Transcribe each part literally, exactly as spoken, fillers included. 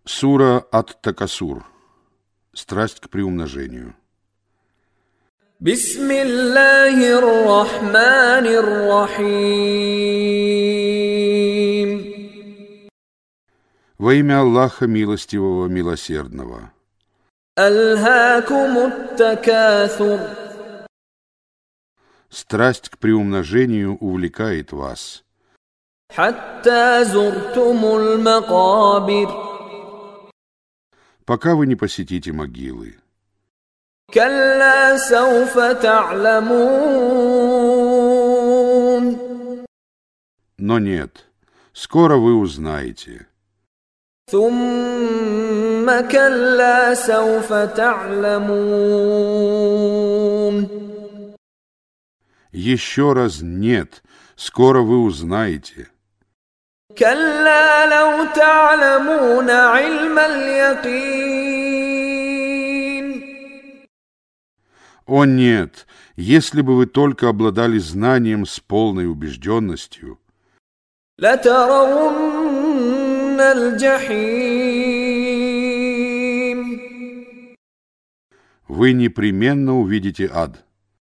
Сура Ат-Такасур. Страсть к приумножению. Бисмиллахир рахманир рахим. Во имя Аллаха Милостивого, Милосердного. Альхакумут такасур. Страсть к приумножению увлекает вас. Хатта зуртумул макабир. Пока вы не посетите могилы. Калла сауфа та'ламун. Но нет, скоро вы узнаете. Сумма калла сауфа та'ламун. Еще раз нет, скоро вы узнаете. كلا لو تعلمون علم اليقين. О нет, если бы вы только обладали знанием с полной убежденностью, لترون الجحيم. вы непременно увидите ад.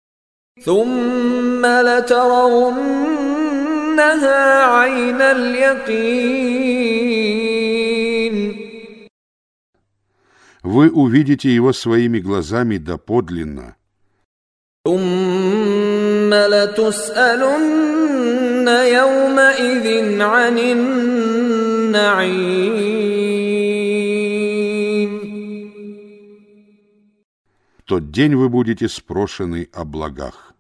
ثم لترون عين اليقين. Вы увидите его своими глазами доподлинно. ثم لتسألن يومئذ عن النعيم. В тот день вы будете спрошены о благах.